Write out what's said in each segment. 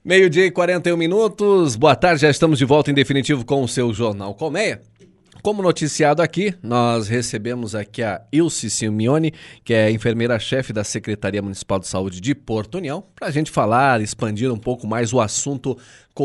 Meio-dia e 41 minutos. Boa tarde, já estamos de volta em definitivo com o seu Jornal Colmeia. Como noticiado aqui, nós recebemos aqui a Ilse Simeone, que é enfermeira-chefe da Secretaria Municipal de Saúde de Porto União, para a gente falar, expandir um pouco mais o assunto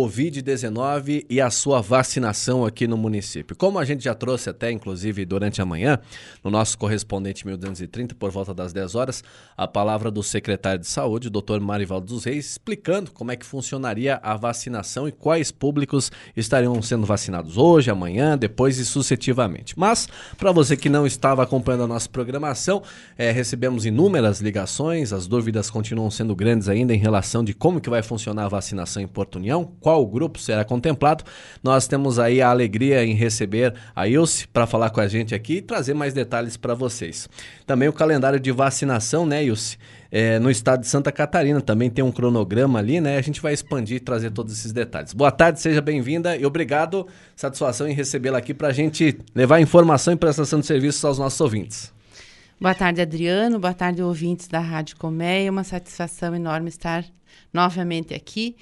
Covid-19 e a sua vacinação aqui no município. Como a gente já trouxe até, inclusive, durante a manhã, no nosso correspondente 1230, por volta das 10 horas, a palavra do secretário de Saúde, o Dr. Marivaldo dos Reis, explicando como é que funcionaria a vacinação e quais públicos estariam sendo vacinados hoje, amanhã, depois e sucessivamente. Mas, para você que não estava acompanhando a nossa programação, recebemos inúmeras ligações, as dúvidas continuam sendo grandes ainda em relação de como que vai funcionar a vacinação em Porto União, qual grupo será contemplado. Nós temos aí a alegria em receber a Ilse para falar com a gente aqui e trazer mais detalhes para vocês. Também o calendário de vacinação, né, Ilse? No estado de Santa Catarina também tem um cronograma ali, né? A gente vai expandir e trazer todos esses detalhes. Boa tarde, seja bem-vinda e obrigado. Satisfação em recebê-la aqui para a gente levar informação e prestação de serviços aos nossos ouvintes. Boa tarde, Adriano. Boa tarde, ouvintes da Rádio Colmeia. É uma satisfação enorme estar novamente aqui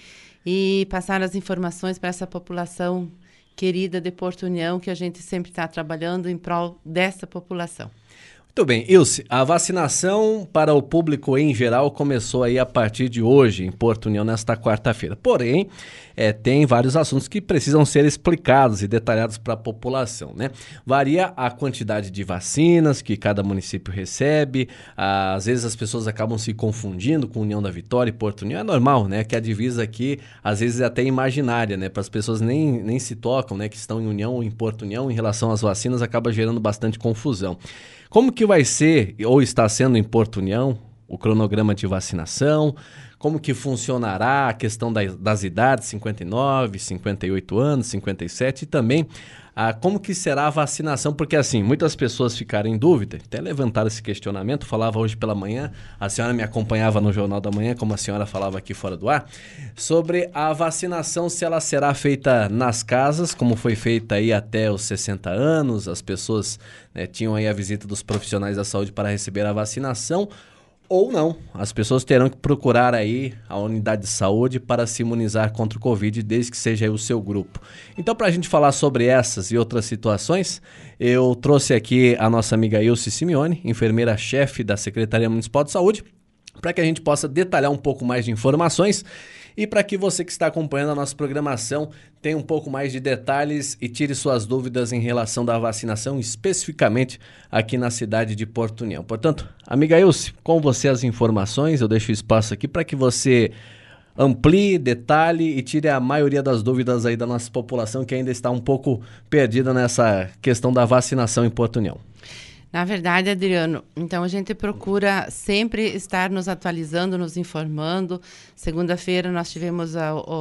e passar as informações para essa população querida de Porto União, que a gente sempre está trabalhando em prol dessa população. Muito bem, Ilse, a vacinação para o público em geral começou aí a partir de hoje em Porto União, nesta quarta-feira. Porém, tem vários assuntos que precisam ser explicados e detalhados para a população, né? Varia a quantidade de vacinas que cada município recebe, às vezes as pessoas acabam se confundindo com União da Vitória e Porto União. É normal, né? Que a divisa aqui, às vezes, é até imaginária, né? Para as pessoas nem se tocam, né? Que estão em União ou em Porto União em relação às vacinas, acaba gerando bastante confusão. Como que vai ser, ou está sendo em Porto União, o cronograma de vacinação? Como que funcionará a questão das idades, 59, 58 anos, 57, e também como que será a vacinação? Porque assim, muitas pessoas ficaram em dúvida, até levantaram esse questionamento, falava hoje pela manhã, a senhora me acompanhava no Jornal da Manhã, como a senhora falava aqui fora do ar, sobre a vacinação, se ela será feita nas casas, como foi feita aí até os 60 anos, as pessoas tinham aí a visita dos profissionais da saúde para receber a vacinação, ou não, as pessoas terão que procurar aí a unidade de saúde para se imunizar contra o Covid, desde que seja aí o seu grupo. Então, para a gente falar sobre essas e outras situações, eu trouxe aqui a nossa amiga Ilse Simeone, enfermeira-chefe da Secretaria Municipal de Saúde, para que a gente possa detalhar um pouco mais de informações e para que você que está acompanhando a nossa programação tenha um pouco mais de detalhes e tire suas dúvidas em relação da vacinação, especificamente aqui na cidade de Porto União. Portanto, amiga Ilse, com você as informações, eu deixo o espaço aqui para que você amplie, detalhe e tire a maioria das dúvidas aí da nossa população que ainda está um pouco perdida nessa questão da vacinação em Porto União. Na verdade, Adriano, então a gente procura sempre estar nos atualizando, nos informando. Segunda-feira nós tivemos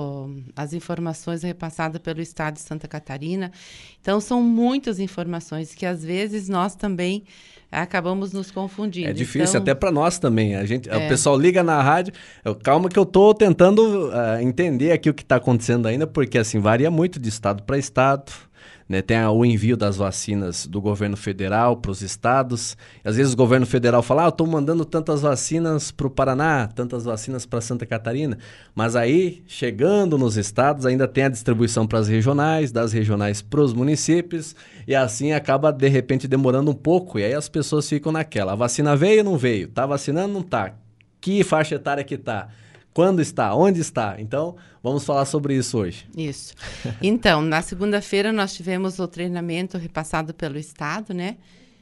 as informações repassadas pelo Estado de Santa Catarina. Então são muitas informações que às vezes nós também acabamos nos confundindo. É difícil, até para nós também. O pessoal liga na rádio, calma que eu estou tentando entender aqui o que está acontecendo ainda, porque assim varia muito de estado para estado. Né, tem o envio das vacinas do governo federal para os estados. Às vezes o governo federal fala, eu estou mandando tantas vacinas para o Paraná, tantas vacinas para Santa Catarina. Mas aí, chegando nos estados, ainda tem a distribuição para as regionais, das regionais para os municípios, e assim acaba, de repente, demorando um pouco. E aí as pessoas ficam naquela, a vacina veio ou não veio? Está vacinando ou não está? Que faixa etária que está? Quando está? Onde está? Então, vamos falar sobre isso hoje. Isso. Então, na segunda-feira nós tivemos o treinamento repassado pelo Estado, né?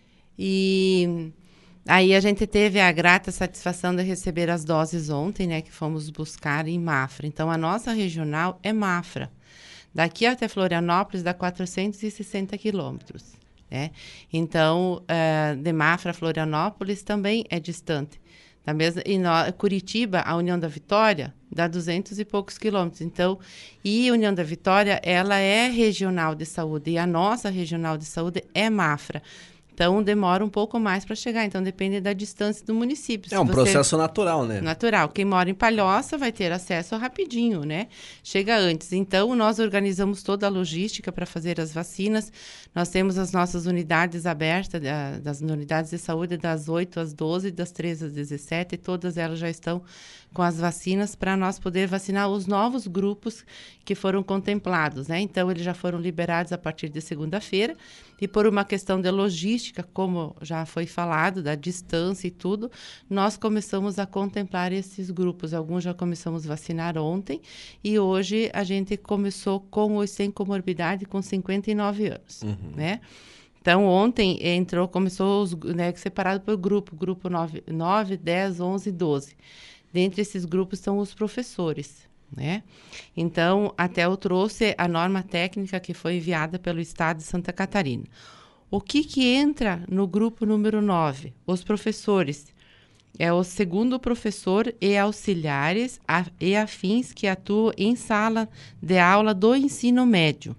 E aí a gente teve a grata satisfação de receber as doses ontem, né? Que fomos buscar em Mafra. Então, a nossa regional é Mafra. Daqui até Florianópolis dá 460 quilômetros, né? Então, de Mafra a Florianópolis também é distante. Curitiba, a União da Vitória, dá 200 e poucos quilômetros. Então, e a União da Vitória, ela é regional de saúde, e a nossa regional de saúde é Mafra. Então, demora um pouco mais para chegar. Então, depende da distância do município. É um processo natural, né? Natural. Quem mora em Palhoça vai ter acesso rapidinho, né? Chega antes. Então, nós organizamos toda a logística para fazer as vacinas. Nós temos as nossas unidades abertas, das unidades de saúde, das 8 às 12, das 13 às 17. E todas elas já estão com as vacinas para nós poder vacinar os novos grupos que foram contemplados, né? Então, eles já foram liberados a partir de segunda-feira. E por uma questão de logística, como já foi falado, da distância e tudo, nós começamos a contemplar esses grupos. Alguns já começamos a vacinar ontem e hoje a gente começou com os sem comorbidade com 59 anos, né? Então, ontem começou separado por grupo 9, 10, 11 e 12. Dentre esses grupos estão os professores, né? Então, até eu trouxe a norma técnica que foi enviada pelo Estado de Santa Catarina. O que entra no grupo número 9? Os professores. É o segundo professor e auxiliares e afins que atuam em sala de aula do ensino médio.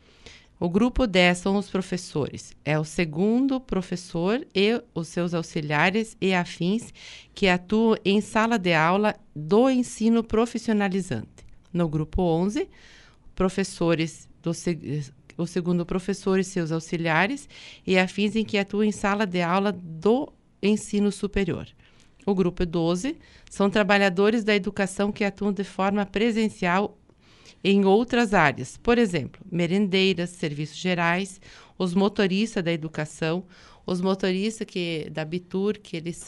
O grupo 10 são os professores. É o segundo professor e os seus auxiliares e afins que atuam em sala de aula do ensino profissionalizante. No grupo 11, professores o segundo professor e seus auxiliares e afins em que atuam em sala de aula do ensino superior. O grupo 12 são trabalhadores da educação que atuam de forma presencial em outras áreas, por exemplo, merendeiras, serviços gerais, os motoristas da educação, os motoristas da Bitur, que eles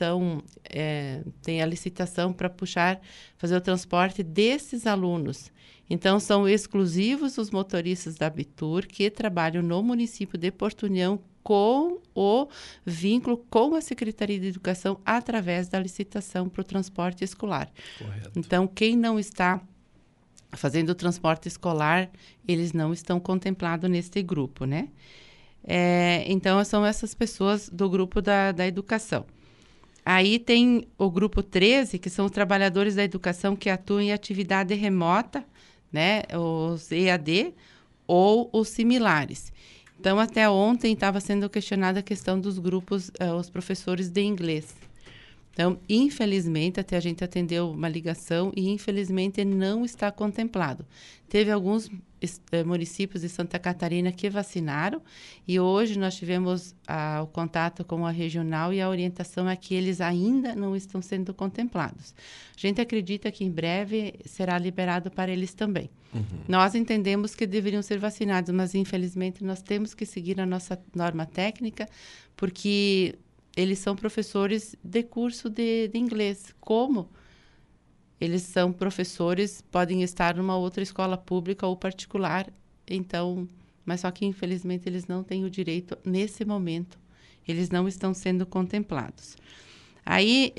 têm a licitação para fazer o transporte desses alunos. Então, são exclusivos os motoristas da Bitur que trabalham no município de Porto União com o vínculo com a Secretaria de Educação através da licitação para o transporte escolar. Correto. Então, quem não está fazendo o transporte escolar, eles não estão contemplados nesse grupo, né? Então, são essas pessoas do grupo da educação. Aí tem o grupo 13, que são os trabalhadores da educação que atuam em atividade remota, né? Os EAD ou os similares. Então, até ontem estava sendo questionada a questão dos grupos, os professores de inglês. Então, infelizmente, até a gente atendeu uma ligação e, infelizmente, não está contemplado. Teve alguns municípios de Santa Catarina que vacinaram e hoje nós tivemos o contato com a regional e a orientação é que eles ainda não estão sendo contemplados. A gente acredita que em breve será liberado para eles também. Nós entendemos que deveriam ser vacinados, mas, infelizmente, nós temos que seguir a nossa norma técnica porque eles são professores de curso de inglês. Como eles são professores, podem estar numa outra escola pública ou particular, então, mas só que, infelizmente, eles não têm o direito nesse momento. Eles não estão sendo contemplados. Aí,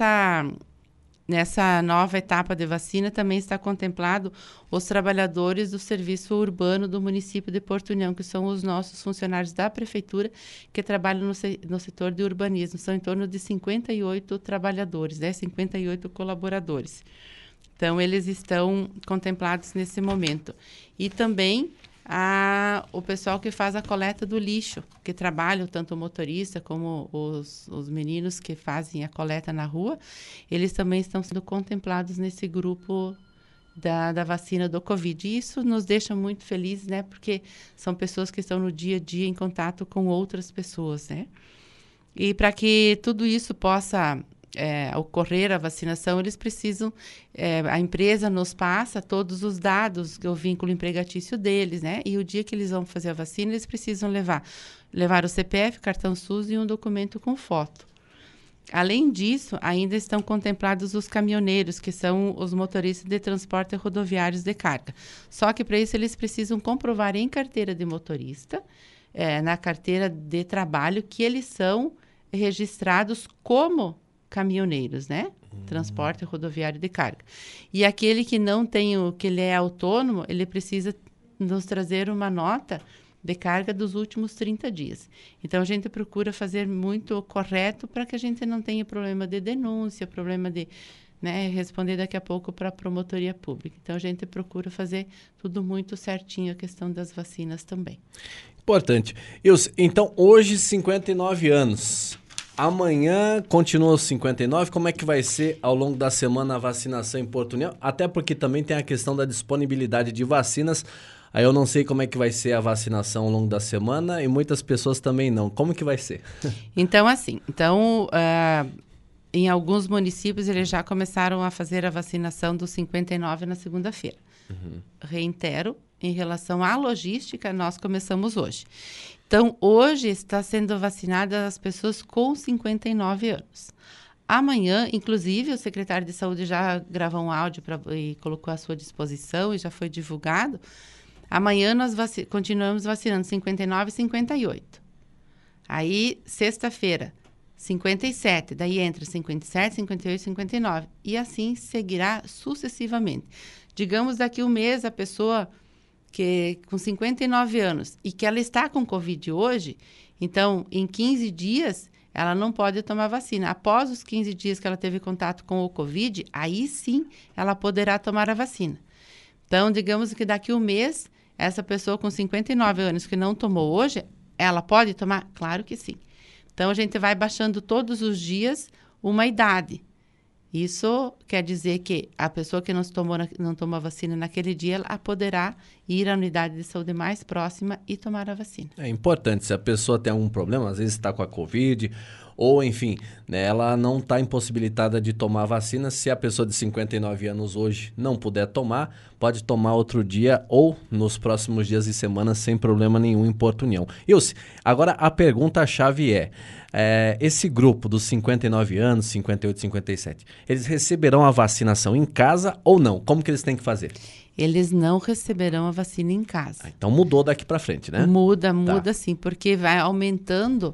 nessa nova etapa de vacina, também está contemplado os trabalhadores do serviço urbano do município de Porto União, que são os nossos funcionários da prefeitura que trabalham no setor de urbanismo. São em torno de 58 trabalhadores, 58 colaboradores. Então, eles estão contemplados nesse momento. E também o pessoal que faz a coleta do lixo, que trabalham, tanto o motorista como os meninos que fazem a coleta na rua, eles também estão sendo contemplados nesse grupo da vacina do Covid. E isso nos deixa muito felizes, né? Porque são pessoas que estão no dia a dia em contato com outras pessoas, né? E para que tudo isso possa ocorrer a vacinação, eles precisam, a empresa nos passa todos os dados, o vínculo empregatício deles, né? E o dia que eles vão fazer a vacina, eles precisam levar o CPF, cartão SUS e um documento com foto. Além disso, ainda estão contemplados os caminhoneiros, que são os motoristas de transporte rodoviários de carga. Só que para isso eles precisam comprovar em carteira de motorista, na carteira de trabalho, que eles são registrados como caminhoneiros, né? Transporte rodoviário de carga. E aquele que não tem que ele é autônomo, ele precisa nos trazer uma nota de carga dos últimos 30 dias. Então, a gente procura fazer muito correto para que a gente não tenha problema de denúncia, problema de responder daqui a pouco para a promotoria pública. Então, a gente procura fazer tudo muito certinho, a questão das vacinas também. Importante. Ilse, então hoje 59 anos. Amanhã continua os 59. Como é que vai ser ao longo da semana a vacinação em Porto União? Até porque também tem a questão da disponibilidade de vacinas. Aí eu não sei como é que vai ser a vacinação ao longo da semana e muitas pessoas também não. Como que vai ser? Então, assim, em alguns municípios eles já começaram a fazer a vacinação dos 59 na segunda-feira. Reitero, em relação à logística, nós começamos hoje. Então, hoje está sendo vacinada as pessoas com 59 anos. Amanhã, inclusive, o secretário de Saúde já gravou um áudio e colocou à sua disposição e já foi divulgado. Amanhã nós continuamos vacinando 59 e 58. Aí, sexta-feira, 57. Daí entra 57, 58 e 59. E assim seguirá sucessivamente. Digamos, daqui um mês, a pessoa que com 59 anos e que ela está com Covid hoje, então, em 15 dias, ela não pode tomar vacina. Após os 15 dias que ela teve contato com o Covid, aí sim ela poderá tomar a vacina. Então, digamos que daqui um mês, essa pessoa com 59 anos que não tomou hoje, ela pode tomar? Claro que sim. Então, a gente vai baixando todos os dias uma idade. Isso quer dizer que a pessoa que não tomou a vacina naquele dia, ela poderá ir à unidade de saúde mais próxima e tomar a vacina. É importante, se a pessoa tem algum problema, às vezes está com a Covid, ou enfim, né, ela não está impossibilitada de tomar a vacina. Se a pessoa de 59 anos hoje não puder tomar, pode tomar outro dia ou nos próximos dias e semanas sem problema nenhum em Porto União. Ilse, agora a pergunta-chave esse grupo dos 59 anos, 58, 57, eles receberão a vacinação em casa ou não? Como que eles têm que fazer? Eles não receberão a vacina em casa. Então mudou daqui para frente, né? Muda sim, porque vai aumentando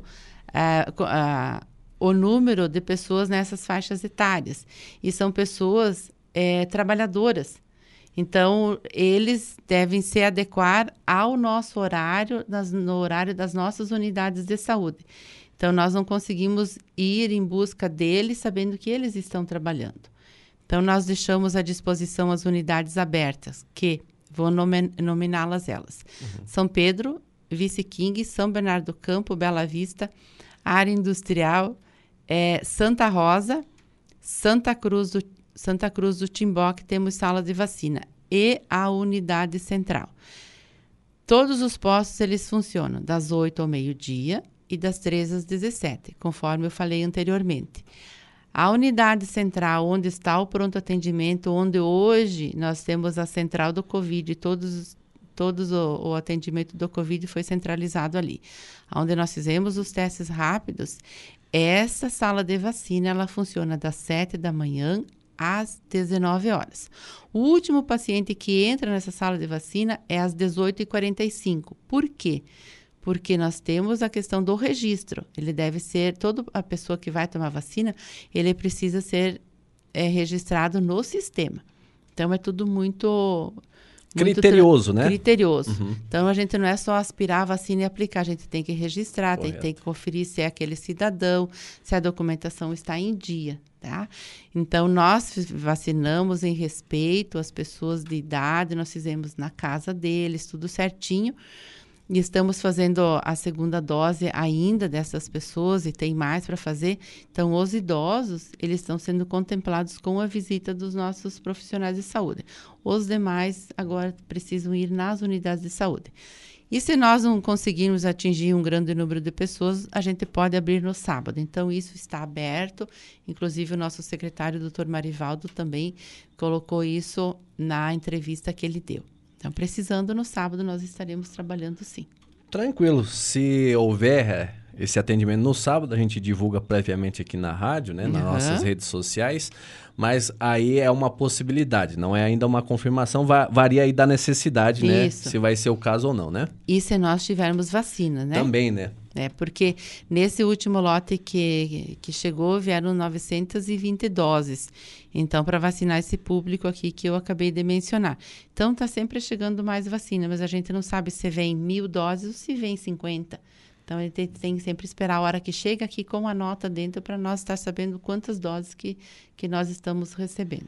o número de pessoas nessas faixas etárias. E são pessoas trabalhadoras. Então, eles devem se adequar ao nosso horário, no horário das nossas unidades de saúde. Então, nós não conseguimos ir em busca deles sabendo que eles estão trabalhando. Então, nós deixamos à disposição as unidades abertas, que vou nominá-las elas. São Pedro, Vice-King, São Bernardo do Campo, Bela Vista, Área Industrial, Santa Rosa, Santa Cruz do Timbó, que temos sala de vacina, e a unidade central. Todos os postos, eles funcionam das 8 ao meio-dia e das 13 às 17, conforme eu falei anteriormente. A unidade central, onde está o pronto atendimento, onde hoje nós temos a central do Covid, todos o atendimento do Covid foi centralizado ali. Onde nós fizemos os testes rápidos, essa sala de vacina, ela funciona das 7 da manhã às 19 horas. O último paciente que entra nessa sala de vacina é às 18h45. Por quê? Porque nós temos a questão do registro. Ele deve ser, toda a pessoa que vai tomar vacina, ele precisa ser registrado no sistema. Então, é tudo muito criterioso, né? Criterioso. Então, a gente não é só aspirar a vacina e aplicar, a gente tem que registrar, tem que conferir se é aquele cidadão, se a documentação está em dia, tá? Então, nós vacinamos em respeito às pessoas de idade, nós fizemos na casa deles, tudo certinho. E estamos fazendo a segunda dose ainda dessas pessoas e tem mais para fazer. Então, os idosos, eles estão sendo contemplados com a visita dos nossos profissionais de saúde. Os demais agora precisam ir nas unidades de saúde. E se nós não conseguirmos atingir um grande número de pessoas, a gente pode abrir no sábado. Então, isso está aberto. Inclusive, o nosso secretário, Dr. Marivaldo, também colocou isso na entrevista que ele deu. Então, precisando, no sábado, nós estaremos trabalhando sim. Tranquilo. Se houver esse atendimento no sábado, a gente divulga previamente aqui na rádio, né, nas nossas redes sociais, mas aí é uma possibilidade, não é ainda uma confirmação, varia aí da necessidade, né, se vai ser o caso ou não, né? E se nós tivermos vacina, né? Também, né? Porque nesse último lote que chegou, vieram 920 doses. Então, para vacinar esse público aqui que eu acabei de mencionar. Então, está sempre chegando mais vacina, mas a gente não sabe se vem 1.000 doses ou se vem 50. Então, a gente tem que sempre esperar a hora que chega aqui com a nota dentro para nós estar sabendo quantas doses que nós estamos recebendo.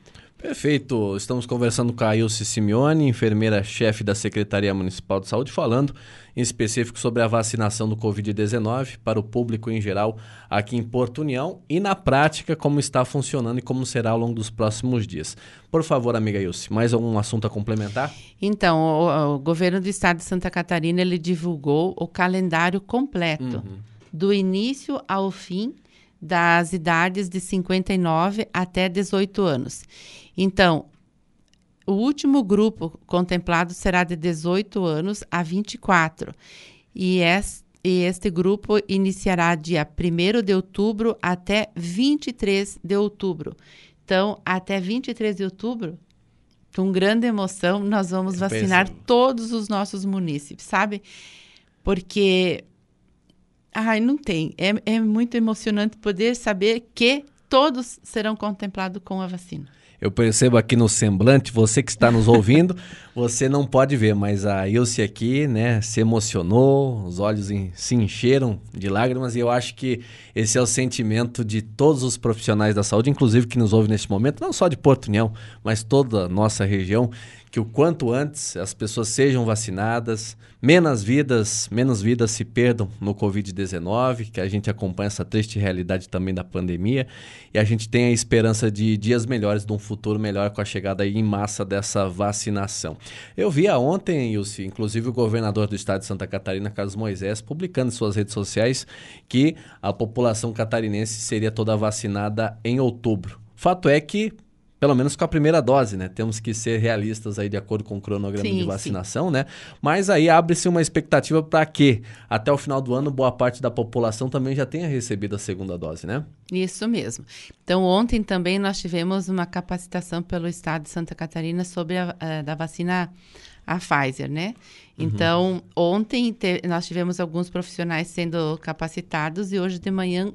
Perfeito. Estamos conversando com a Ilse Simeone, enfermeira-chefe da Secretaria Municipal de Saúde, falando em específico sobre a vacinação do Covid-19 para o público em geral aqui em Porto União e na prática como está funcionando e como será ao longo dos próximos dias. Por favor, amiga Ilse, mais algum assunto a complementar? Então, o governo do estado de Santa Catarina, ele divulgou o calendário completo, do início ao fim das idades de 59 até 18 anos. Então, o último grupo contemplado será de 18 anos a 24. E este grupo iniciará dia 1º de outubro até 23 de outubro. Então, até 23 de outubro, com grande emoção, nós vamos vacinar todos os nossos munícipes, sabe? Porque... não tem. É muito emocionante poder saber que todos serão contemplados com a vacina. Eu percebo aqui no semblante, você que está nos ouvindo, você não pode ver, mas a Ilse aqui, né, se emocionou, os olhos se encheram de lágrimas e eu acho que esse é o sentimento de todos os profissionais da saúde, inclusive que nos ouvem neste momento, não só de Porto União, mas toda a nossa região, que o quanto antes as pessoas sejam vacinadas, menos vidas se perdam no Covid-19, que a gente acompanha essa triste realidade também da pandemia, e a gente tem a esperança de dias melhores, de um futuro melhor com a chegada aí em massa dessa vacinação. Eu vi ontem, Ilse, inclusive o governador do estado de Santa Catarina, Carlos Moisés, publicando em suas redes sociais que a população catarinense seria toda vacinada em outubro. Fato é que pelo menos com a primeira dose, né? Temos que ser realistas aí de acordo com o cronograma de vacinação, né? Mas aí abre-se uma expectativa para que até o final do ano boa parte da população também já tenha recebido a segunda dose, né? Isso mesmo. Então, ontem também nós tivemos uma capacitação pelo estado de Santa Catarina sobre da vacina a Pfizer, né? Então, ontem nós tivemos alguns profissionais sendo capacitados e hoje de manhã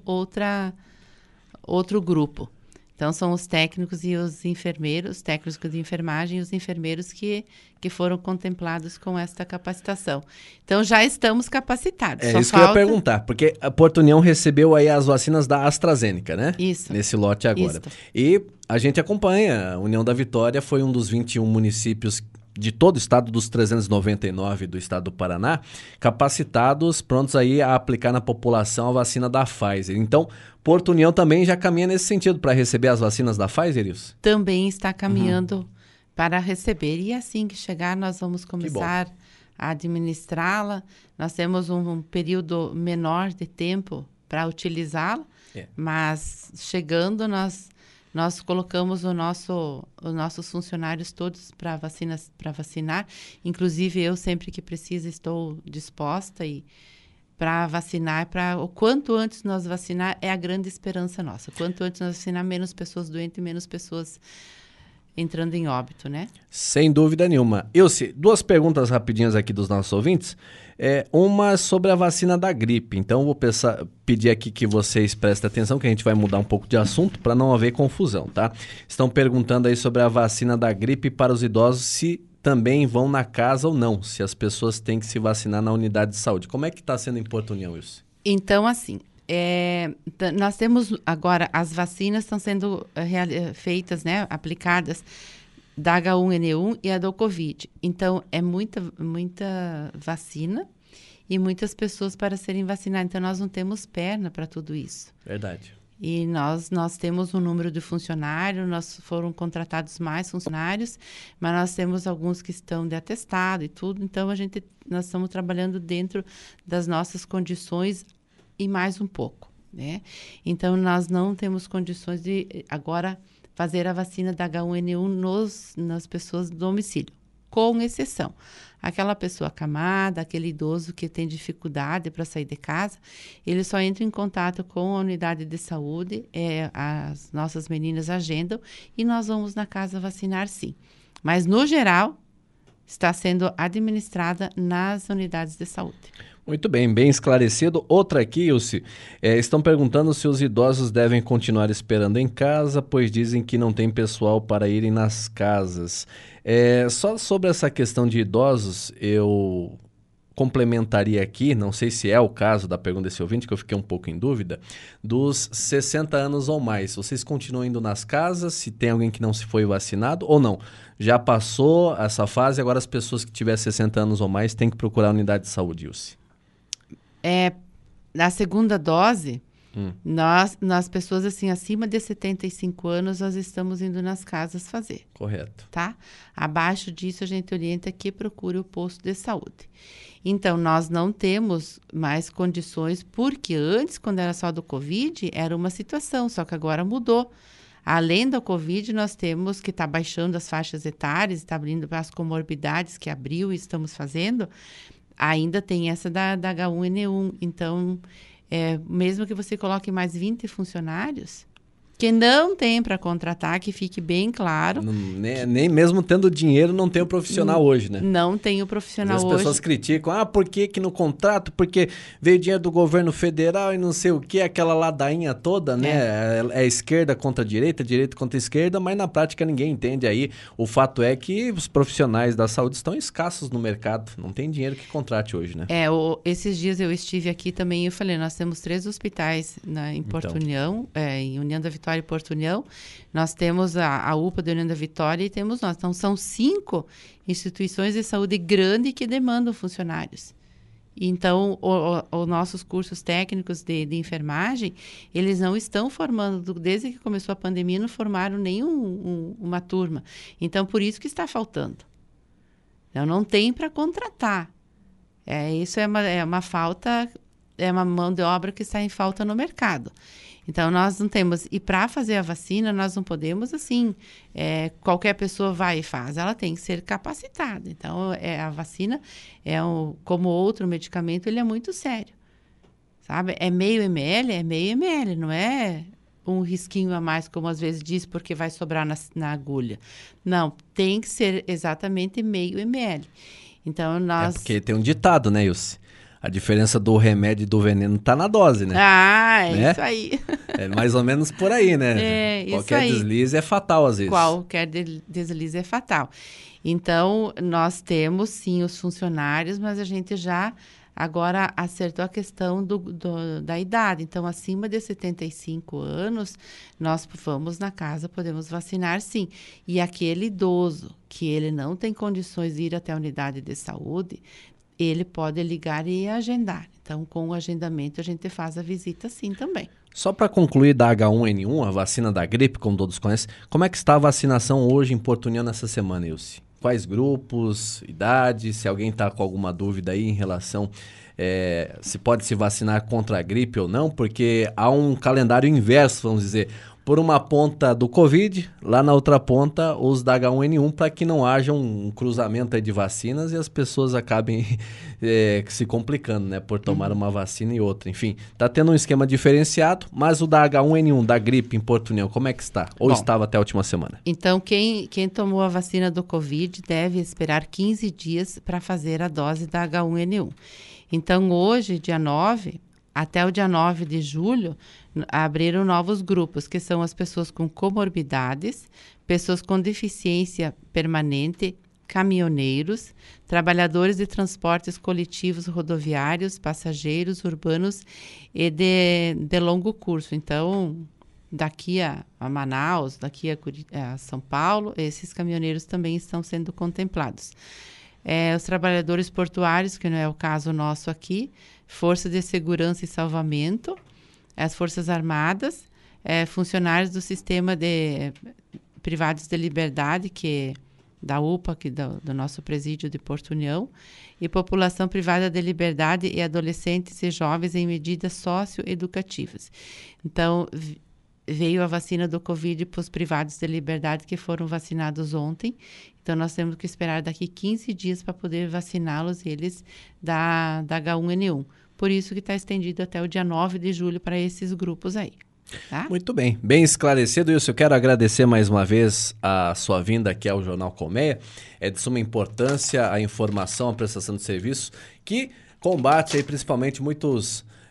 outro grupo. Então, são os técnicos e os enfermeiros, técnicos de enfermagem e os enfermeiros que foram contemplados com esta capacitação. Então, já estamos capacitados. É isso que eu ia perguntar, porque a Porto União recebeu aí as vacinas da AstraZeneca, né? Isso. Nesse lote agora. Isso. E a gente acompanha, a União da Vitória foi um dos 21 municípios de todo o estado, dos 399 do estado do Paraná, capacitados, prontos aí a aplicar na população a vacina da Pfizer. Então, Porto União também já caminha nesse sentido para receber as vacinas da Pfizer, isso? Também está caminhando para receber. E assim que chegar, nós vamos começar a administrá-la. Nós temos um período menor de tempo para utilizá-la, mas chegando nós colocamos os nossos funcionários todos para vacinar. Inclusive, eu sempre que precisa estou disposta para vacinar, o quanto antes nós vacinar é a grande esperança nossa. Quanto antes nós vacinar, menos pessoas doentes, menos pessoas entrando em óbito, né? Sem dúvida nenhuma. Ilse, 2 perguntas rapidinhas aqui dos nossos ouvintes. Uma sobre a vacina da gripe. Então, vou pedir aqui que vocês prestem atenção, que a gente vai mudar um pouco de assunto para não haver confusão, tá? Estão perguntando aí sobre a vacina da gripe para os idosos, se também vão na casa ou não, se as pessoas têm que se vacinar na unidade de saúde. Como é que está sendo em Porto União isso? Então, assim, nós temos agora, as vacinas estão sendo feitas, né, aplicadas da H1N1 e a do Covid. Então, é muita vacina e muitas pessoas para serem vacinadas. Então, nós não temos perna para tudo isso. Verdade. E nós temos um número de funcionários, foram contratados mais funcionários, mas nós temos alguns que estão de atestado e tudo. Então, nós estamos trabalhando dentro das nossas condições e mais um pouco, né? Então, nós não temos condições de agora fazer a vacina da H1N1 nas pessoas do domicílio, com exceção. Aquela pessoa acamada, aquele idoso que tem dificuldade para sair de casa, ele só entra em contato com a unidade de saúde, as nossas meninas agendam e nós vamos na casa vacinar sim. Mas, no geral, está sendo administrada nas unidades de saúde. Muito bem, bem esclarecido. Outra aqui, Ilse, estão perguntando se os idosos devem continuar esperando em casa, pois dizem que não tem pessoal para irem nas casas. Só sobre essa questão de idosos, eu complementaria aqui, não sei se é o caso da pergunta desse ouvinte, que eu fiquei um pouco em dúvida, dos 60 anos ou mais. Vocês continuam indo nas casas, se tem alguém que não se foi vacinado ou não? Já passou essa fase, agora as pessoas que tiverem 60 anos ou mais têm que procurar a unidade de saúde, Ilse. Na segunda dose, nós pessoas assim, acima de 75 anos, nós estamos indo nas casas fazer. Correto. Tá? Abaixo disso, a gente orienta que procure o posto de saúde. Então, nós não temos mais condições, porque antes, quando era só do Covid, era uma situação, só que agora mudou. Além da Covid, nós temos que estar baixando as faixas etárias, está abrindo para as comorbidades que abriu e estamos fazendo, ainda tem essa da H1N1. Então, mesmo que você coloque mais 20 funcionários, que não tem para contratar, que fique bem claro. Nem mesmo tendo dinheiro, não tem o profissional hoje, né? Não tem o profissional hoje. As pessoas criticam, por que no contrato? Porque veio dinheiro do governo federal e não sei o que, aquela ladainha toda, né? É esquerda contra direita contra esquerda, mas na prática ninguém entende aí. O fato é que os profissionais da saúde estão escassos no mercado, não tem dinheiro que contrate hoje, né? Esses dias eu estive aqui também e eu falei, nós temos 3 hospitais em Porto União, em União da Vitória e Porto União, nós temos a UPA da União da Vitória e temos nós. Então, são 5 instituições de saúde grandes que demandam funcionários. Então, os nossos cursos técnicos de enfermagem, eles não estão formando, desde que começou a pandemia, não formaram uma turma. Então, por isso que está faltando. Então, não tem para contratar. Isso é uma falta, é uma mão de obra que está em falta no mercado. Então, nós não temos... E para fazer a vacina, nós não podemos, assim, qualquer pessoa vai e faz. Ela tem que ser capacitada. Então, a vacina, como outro medicamento, ele é muito sério. Sabe? É meio ml, não é um risquinho a mais, como às vezes diz, porque vai sobrar na agulha. Não, tem que ser exatamente meio ml. Então, nós... porque tem um ditado, né, Ilse? A diferença do remédio e do veneno tá na dose, né? Né? Isso aí. É mais ou menos por aí, né? Qualquer deslize é fatal, às vezes. Qualquer deslize é fatal. Então, nós temos, sim, os funcionários, mas a gente já agora acertou a questão da idade. Então, acima de 75 anos, nós vamos na casa, podemos vacinar, sim. E aquele idoso que ele não tem condições de ir até a unidade de saúde, ele pode ligar e agendar. Então, com o agendamento, a gente faz a visita sim também. Só para concluir da H1N1, a vacina da gripe, como todos conhecem, como é que está a vacinação hoje em Porto União nessa semana, Ilse? Quais grupos, idades, se alguém está com alguma dúvida aí em relação se pode se vacinar contra a gripe ou não, porque há um calendário inverso, vamos dizer, por uma ponta do Covid, lá na outra ponta os da H1N1, para que não haja um cruzamento aí de vacinas e as pessoas acabem se complicando, né, por tomar uma vacina e outra. Enfim, está tendo um esquema diferenciado, mas o da H1N1, da gripe em Porto União, como é que está? Ou estava até a última semana? Então, quem tomou a vacina do Covid deve esperar 15 dias para fazer a dose da H1N1. Então, hoje, dia 9, até o dia 9 de julho, abriram novos grupos, que são as pessoas com comorbidades, pessoas com deficiência permanente, caminhoneiros, trabalhadores de transportes coletivos rodoviários, passageiros urbanos e de longo curso. Então, daqui a Manaus, daqui a São Paulo, esses caminhoneiros também estão sendo contemplados. Os trabalhadores portuários, que não é o caso nosso aqui, Força de Segurança e Salvamento, as Forças Armadas, funcionários do sistema de privados de liberdade, que da UPA, que do nosso presídio de Porto União, e população privada de liberdade e adolescentes e jovens em medidas socioeducativas. Então, veio a vacina do Covid para os privados de liberdade que foram vacinados ontem. Então, nós temos que esperar daqui 15 dias para poder vaciná-los, eles da H1N1. Por isso que está estendido até o dia 9 de julho para esses grupos aí. Tá? Muito bem. Bem esclarecido, Wilson. Eu quero agradecer mais uma vez a sua vinda aqui ao Jornal Colmeia. É de suma importância a informação, a prestação de serviços que combate aí principalmente muitos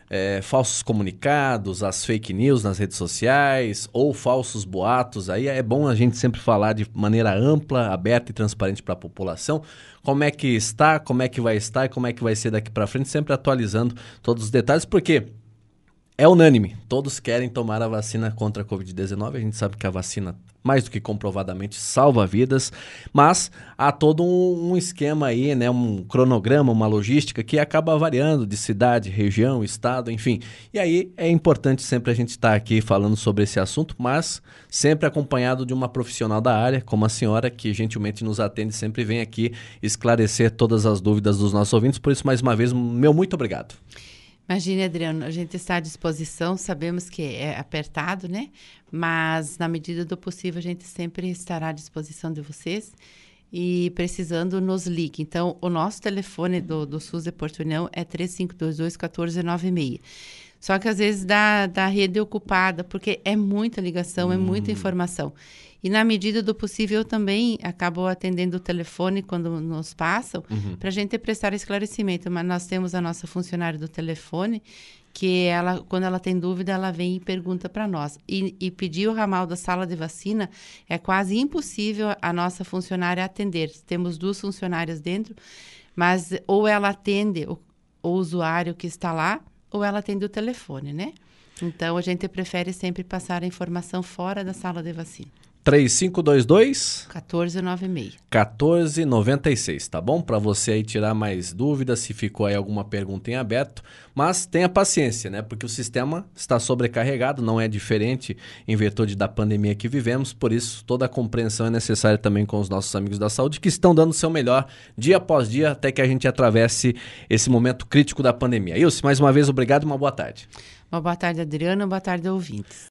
falsos comunicados, as fake news nas redes sociais ou falsos boatos. Aí é bom a gente sempre falar de maneira ampla, aberta e transparente para a população. Como é que está, como é que vai estar e como é que vai ser daqui para frente, sempre atualizando todos os detalhes, porque é unânime, todos querem tomar a vacina contra a Covid-19, a gente sabe que a vacina, mais do que comprovadamente, salva vidas, mas há todo um esquema aí, né, um cronograma, uma logística que acaba variando de cidade, região, estado, enfim. E aí é importante sempre a gente estar aqui falando sobre esse assunto, mas sempre acompanhado de uma profissional da área, como a senhora, que gentilmente nos atende, sempre vem aqui esclarecer todas as dúvidas dos nossos ouvintes. Por isso, mais uma vez, meu muito obrigado. Imagine, Adriano, a gente está à disposição, sabemos que é apertado, né? Mas, na medida do possível, a gente sempre estará à disposição de vocês e, precisando, nos ligue. Então, o nosso telefone do SUS de Porto União é 3522-1496. Só que, às vezes, da rede ocupada, porque é muita ligação, é muita informação. E, na medida do possível, eu também acabo atendendo o telefone quando nos passam, para a gente prestar esclarecimento. Mas nós temos a nossa funcionária do telefone, que ela, quando ela tem dúvida, ela vem e pergunta para nós. E pedir o ramal da sala de vacina é quase impossível a nossa funcionária atender. Temos 2 funcionárias dentro, mas ou ela atende o usuário que está lá, ou ela atende o telefone, né? Então, a gente prefere sempre passar a informação fora da sala de vacina. 3522 1496. 1496, tá bom? Para você aí tirar mais dúvidas, se ficou aí alguma pergunta em aberto, mas tenha paciência, né? Porque o sistema está sobrecarregado, não é diferente em virtude da pandemia que vivemos, por isso toda a compreensão é necessária também com os nossos amigos da saúde, que estão dando o seu melhor dia após dia, até que a gente atravesse esse momento crítico da pandemia. Ilse, mais uma vez, obrigado e uma boa tarde. Uma boa tarde, Adriano, boa tarde, ouvintes.